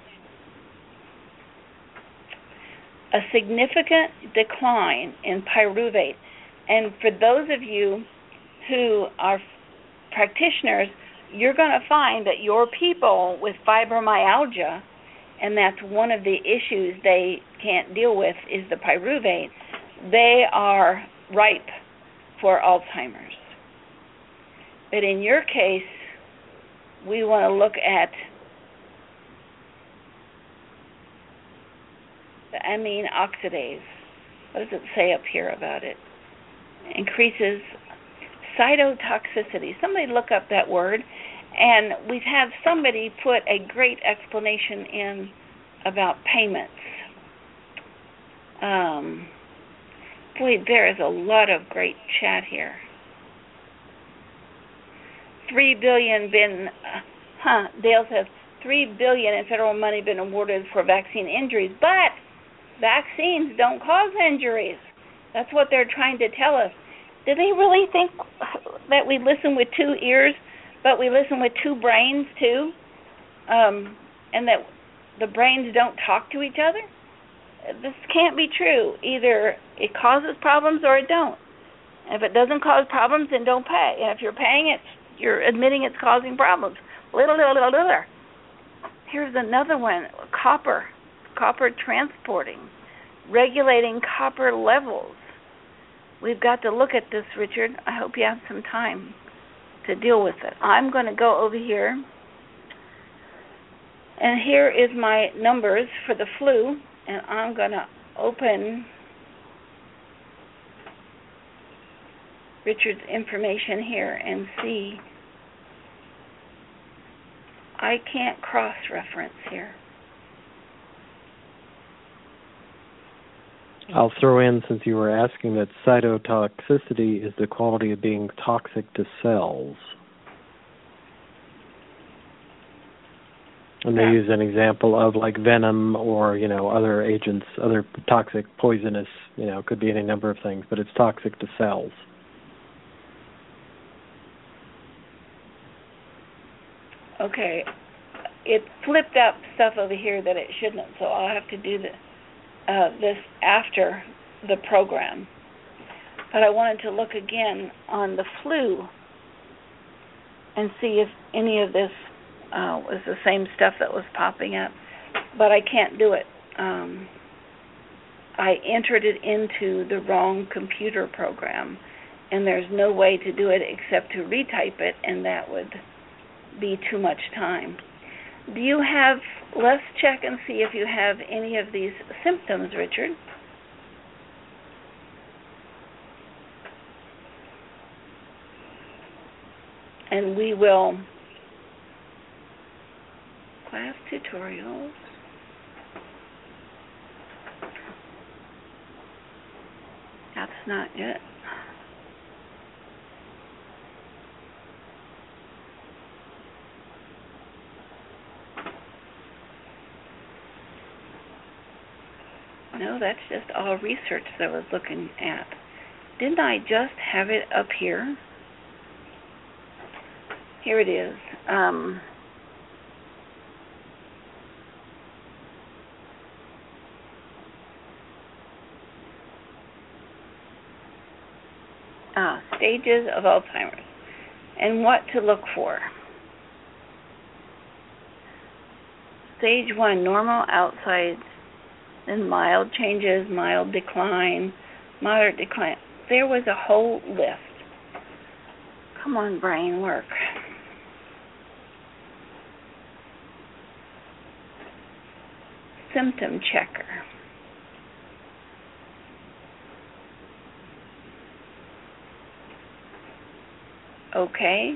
C: A significant decline in pyruvate. And for those of you who are practitioners, you're going to find that your people with fibromyalgia, and that's one of the issues they can't deal with, is the pyruvate, they are ripe for Alzheimer's. But in your case, we want to look at the amine oxidase. What does it say up here about it? Increases cytotoxicity. Somebody look up that word. And we've had somebody put a great explanation in about payments. Boy, there is a lot of great chat here. $3 billion been, Dale says, $3 billion in federal money been awarded for vaccine injuries, but vaccines don't cause injuries. That's what they're trying to tell us. Do they really think that we listen with 2 ears, but we listen with 2 brains too? And that the brains don't talk to each other? This can't be true. Either it causes problems or it don't. And if it doesn't cause problems, then don't pay. And if you're paying it, you're admitting it's causing problems. Little. Here's another one, copper transporting, regulating copper levels. We've got to look at this, Richard. I hope you have some time to deal with it. I'm going to go over here, and here is my numbers for the flu, and I'm going to open Richard's information here and see. I can't cross-reference here.
B: I'll throw in, since you were asking, that cytotoxicity is the quality of being toxic to cells. And they use an example of like venom or, other agents, other toxic, poisonous, could be any number of things, but it's toxic to cells.
C: Okay. It flipped up stuff over here that it shouldn't, so I'll have to do this after the program. But I wanted to look again on the flu and see if any of this was the same stuff that was popping up. But I can't do it. I entered it into the wrong computer program, and there's no way to do it except to retype it, and that would be too much time. Do you have, let's check and see if you have any of these symptoms, Richard. and we will class tutorials. That's not it. No, that's just all research that I was looking at. Didn't I just have it up here? Here it is. Stages of Alzheimer's and what to look for. Stage 1, normal outsides, then mild changes, mild decline, moderate decline. There was a whole list. Come on, brain, work. Symptom checker. Okay.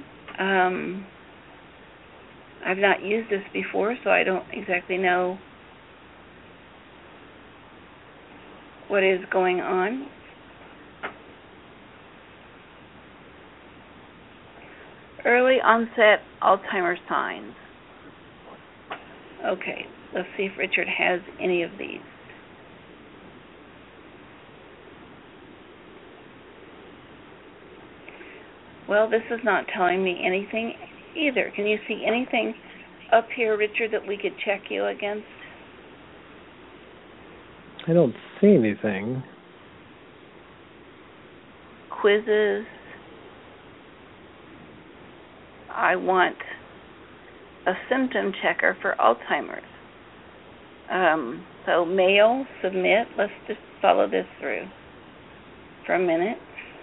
C: I've not used this before, so I don't exactly know what is going on. Early onset Alzheimer's signs. Okay, let's see if Richard has any of these. Well, this is not telling me anything either. Can you see anything up here, Richard, that we could check you against?
B: I don't see anything.
C: Quizzes. I want a symptom checker for Alzheimer's. So mail, submit. Let's just follow this through for a minute.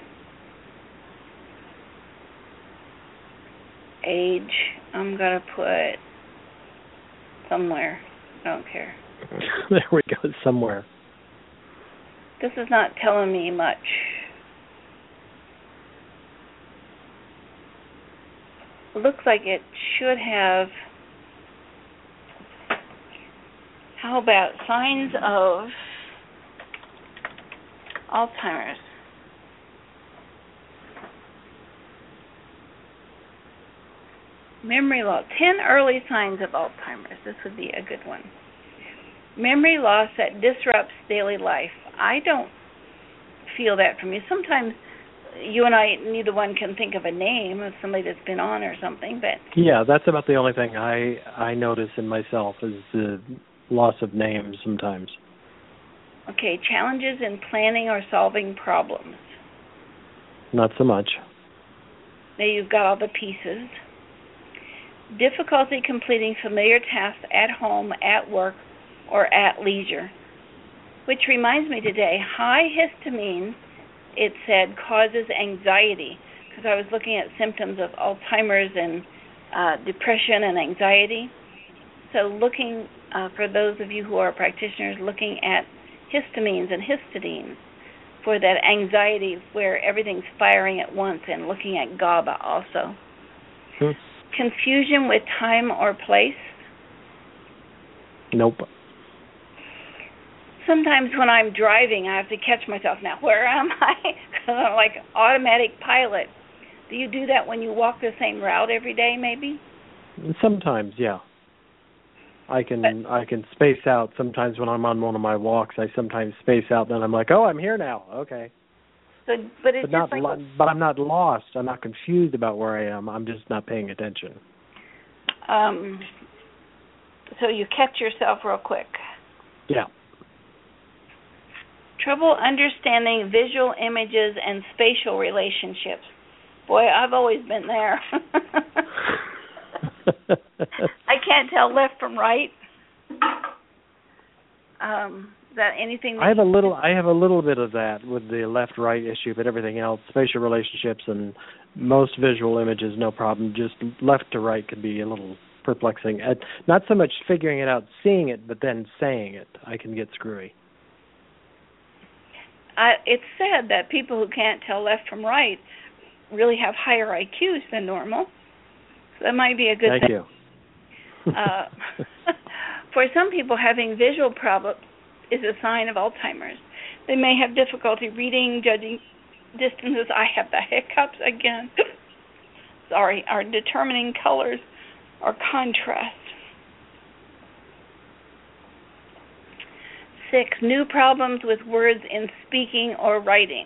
C: Age, I'm going to put somewhere. I don't care.
B: There we go, somewhere.
C: This is not telling me much. Looks like it should have. How about signs of Alzheimer's? Memory loss. 10 early signs of Alzheimer's. This would be a good one. Memory loss that disrupts daily life. I don't feel that from you. Sometimes you and I, neither one can think of a name of somebody that's been on or something, but...
B: Yeah, that's about the only thing I notice in myself is the loss of names sometimes.
C: Okay, challenges in planning or solving problems.
B: Not so much.
C: Now you've got all the pieces. Difficulty completing familiar tasks at home, at work, or at leisure. Which reminds me today, high histamine, it said, causes anxiety, because I was looking at symptoms of Alzheimer's and depression and anxiety. So looking, for those of you who are practitioners, looking at histamines and histidines for that anxiety where everything's firing at once, and looking at GABA also. Confusion with time or place?
B: Nope.
C: Sometimes when I'm driving, I have to catch myself. Now, where am I? Because I'm like automatic pilot. Do you do that when you walk the same route every day, maybe?
B: Sometimes, yeah. I can space out. Sometimes when I'm on one of my walks, I sometimes space out. Then I'm like, oh, I'm here now. Okay.
C: So, but it's just
B: but I'm not lost. I'm not confused about where I am. I'm just not paying attention.
C: So you catch yourself real quick.
B: Yeah.
C: Trouble understanding visual images and spatial relationships. Boy, I've always been there. I can't tell left from right. Is that anything?
B: I have a little bit of that with the left-right issue, but everything else, spatial relationships and most visual images, no problem. Just left to right could be a little perplexing. Not so much figuring it out, seeing it, but then saying it. I can get screwy.
C: It's said that people who can't tell left from right really have higher IQs than normal. That might be a good
B: Thank
C: thing.
B: you.
C: For some people, having visual problems is a sign of Alzheimer's. They may have difficulty reading, judging distances. I have the hiccups again. Sorry, are determining colors or contrast. 6, new problems with words in speaking or writing.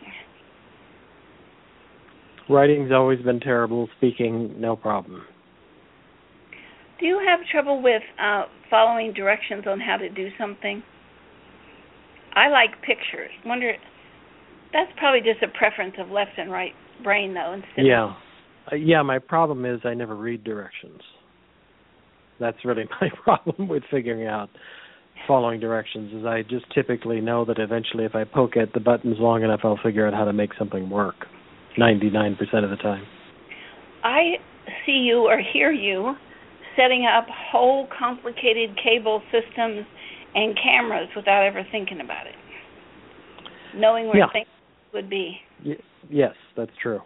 B: Writing's always been terrible. Speaking, no problem.
C: Do you have trouble with following directions on how to do something? I like pictures. That's probably just a preference of left and right brain, though.
B: Yeah, my problem is I never read directions. That's really my problem with figuring out following directions, is I just typically know that eventually if I poke at the buttons long enough, I'll figure out how to make something work 99% of the time. I
C: see you or hear you setting up whole complicated cable systems and cameras without ever thinking about it, knowing where things would be.
B: Yes, that's true.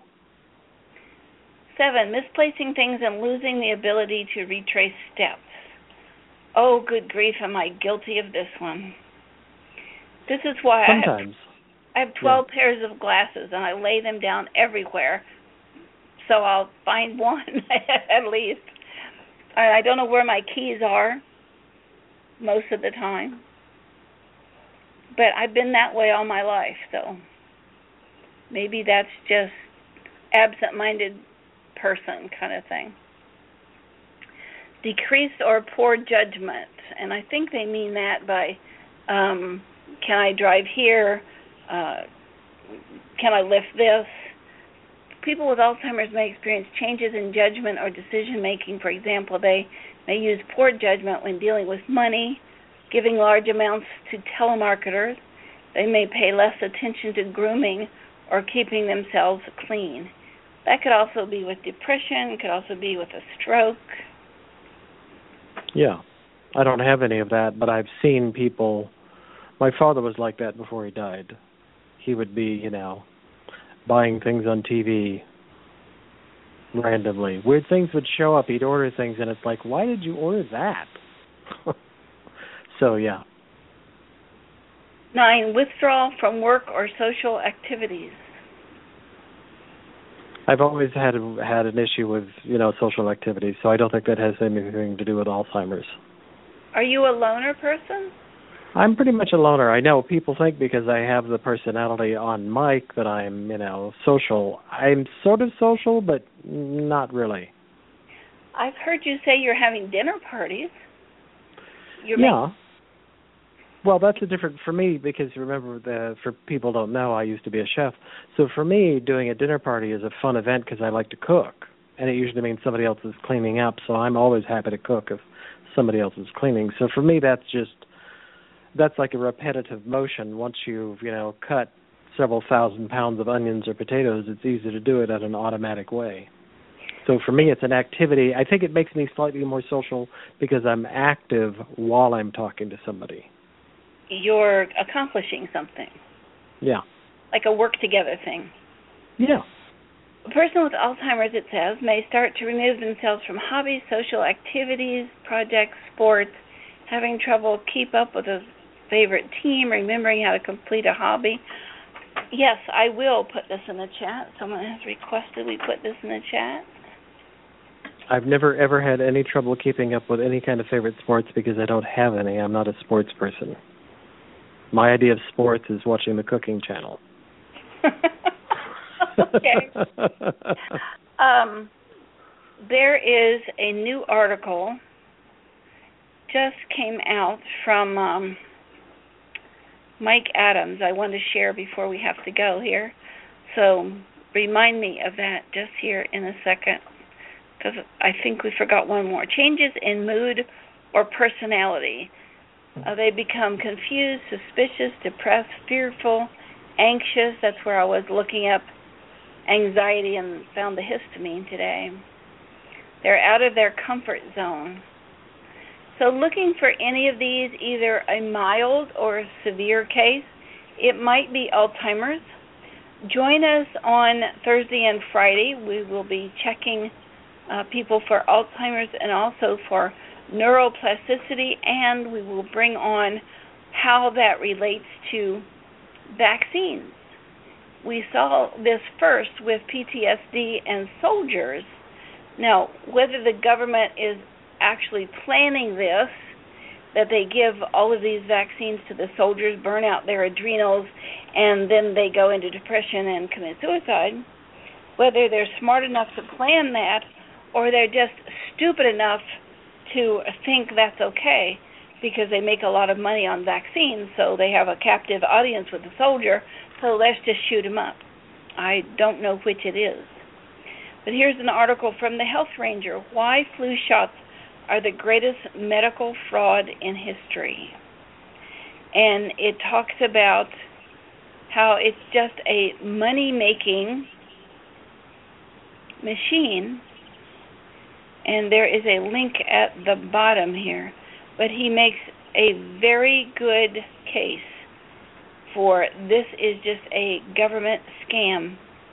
C: 7, misplacing things and losing the ability to retrace steps. Oh, good grief, am I guilty of this one? This is why
B: sometimes
C: I have 12 pairs of glasses, and I lay them down everywhere, so I'll find one at least. I don't know where my keys are most of the time, but I've been that way all my life, so maybe that's just absent-minded person kind of thing. Decreased or poor judgment, and I think they mean that by can I drive here, can I lift this. People with Alzheimer's may experience changes in judgment or decision-making. For example, they may use poor judgment when dealing with money, giving large amounts to telemarketers. They may pay less attention to grooming or keeping themselves clean. That could also be with depression, could also be with a stroke.
B: Yeah, I don't have any of that, but I've seen people. My father was like that before he died. He would be, buying things on TV randomly. Weird things would show up. He'd order things, and it's like, why did you order that? So, yeah.
C: 9, withdrawal from work or social activities.
B: I've always had an issue with, social activities, so I don't think that has anything to do with Alzheimer's.
C: Are you a loner person?
B: I'm pretty much a loner. I know people think because I have the personality on mic that I'm, social. I'm sort of social, but not really.
C: I've heard you say you're having dinner parties.
B: Well, that's a different for me because remember, for people who don't know, I used to be a chef. So for me, doing a dinner party is a fun event because I like to cook, and it usually means somebody else is cleaning up. So I'm always happy to cook if somebody else is cleaning. So for me, that's like a repetitive motion. Once you've cut several thousand pounds of onions or potatoes, it's easy to do it in an automatic way. So for me, it's an activity. I think it makes me slightly more social because I'm active while I'm talking to somebody.
C: You're accomplishing something.
B: Yeah.
C: Like a work-together thing.
B: Yeah.
C: A person with Alzheimer's, it says, may start to remove themselves from hobbies, social activities, projects, sports, having trouble keep up with a favorite team, remembering how to complete a hobby. Yes, I will put this in the chat. Someone has requested we put this in the chat.
B: I've never, ever had any trouble keeping up with any kind of favorite sports because I don't have any. I'm not a sports person. My idea of sports is watching the cooking channel.
C: Okay. There is a new article just came out from Mike Adams I want to share before we have to go here. So remind me of that just here in a second, because I think we forgot one more. Changes in mood or personality. They become confused, suspicious, depressed, fearful, anxious. That's where I was looking up anxiety and found the histamine today. They're out of their comfort zone. So looking for any of these, either a mild or a severe case, it might be Alzheimer's. Join us on Thursday and Friday. We will be checking people for Alzheimer's and also for neuroplasticity, and we will bring on how that relates to vaccines. We saw this first with PTSD and soldiers. Now, whether the government is actually planning this, that they give all of these vaccines to the soldiers, burn out their adrenals, and then they go into depression and commit suicide, whether they're smart enough to plan that or they're just stupid enough to think that's okay because they make a lot of money on vaccines, so they have a captive audience with the soldier, so let's just shoot him up. I don't know which it is. But here's an article from the Health Ranger, Why Flu Shots Are the Greatest Medical Fraud in History. And it talks about how it's just a money-making machine, and there is a link at the bottom here, but he makes a very good case for this is just a government scam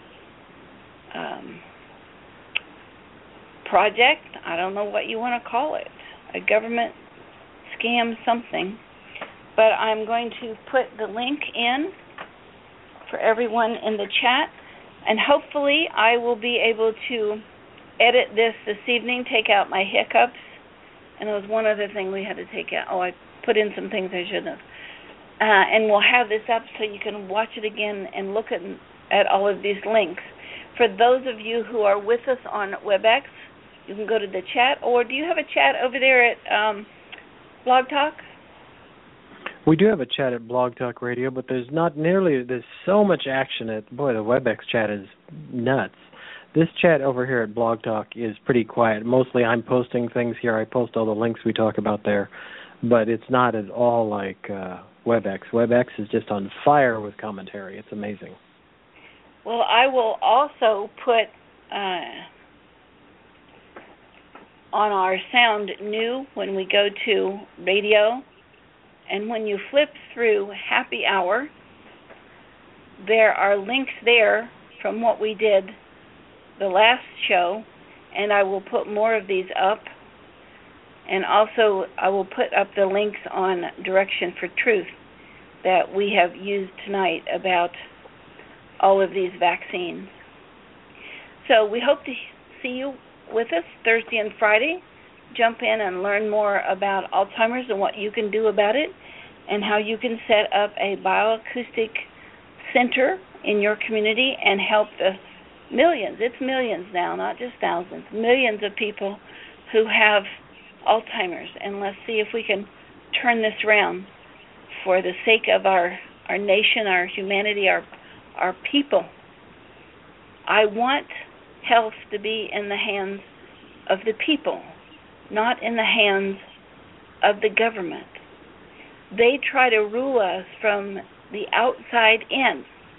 C: project. I don't know what you want to call it, a government scam something, but I'm going to put the link in for everyone in the chat, and hopefully I will be able to edit this evening, take out my hiccups, and there was one other thing we had to take out. Oh, I put in some things I shouldn't have. And we'll have this up so you can watch it again and look at all of these links. For those of you who are with us on WebEx, you can go to the chat, or do you have a chat over there at Blog Talk?
B: We do have a chat at Blog Talk Radio, but there's so much action the WebEx chat is nuts. This chat over here at Blog Talk is pretty quiet. Mostly I'm posting things here. I post all the links we talk about there, but it's not at all like WebEx. WebEx is just on fire with commentary. It's amazing.
C: Well, I will also put on our sound new when we go to radio, and when you flip through Happy Hour, there are links there from what we did the last show, and I will put more of these up, and also I will put up the links on Direction for Truth that we have used tonight about all of these vaccines. So we hope to see you with us Thursday and Friday. Jump in and learn more about Alzheimer's and what you can do about it, and how you can set up a bioacoustic center in your community and help the millions, it's millions now, not just thousands, millions of people who have Alzheimer's. And let's see if we can turn this around for the sake of our nation, our humanity, our people. I want health to be in the hands of the people, not in the hands of the government. They try to rule us from the outside in.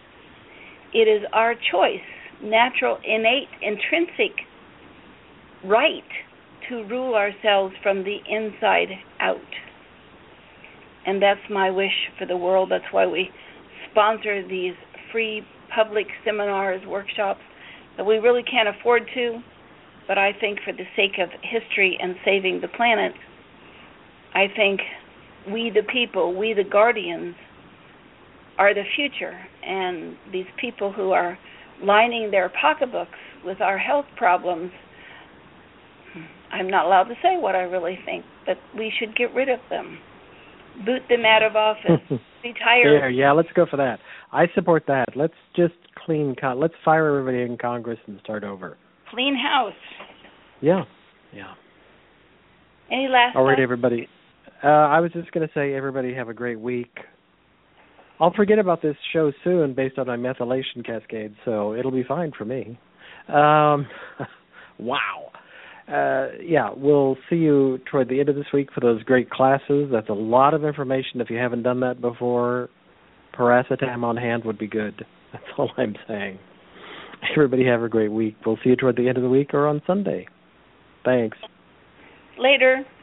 C: It is our choice, natural, innate, intrinsic right to rule ourselves from the inside out. And that's my wish for the world. That's why we sponsor these free public seminars, workshops that we really can't afford to, but I think for the sake of history and saving the planet, I think we the people, we the guardians, are the future. And these people who are lining their pocketbooks with our health problems, I'm not allowed to say what I really think, but we should get rid of them. Boot them out of office. Retire.
B: Yeah, let's go for that. I support that. Let's just let's fire everybody in Congress and start over.
C: Clean house.
B: Yeah.
C: Any last
B: All right,
C: thoughts?
B: everybody. I was just going to say, everybody have a great week. I'll forget about this show soon based on my methylation cascade, so it'll be fine for me. Wow. We'll see you toward the end of this week for those great classes. That's a lot of information. If you haven't done that before, paracetam on hand would be good. That's all I'm saying. Everybody have a great week. We'll see you toward the end of the week or on Sunday. Thanks.
C: Later.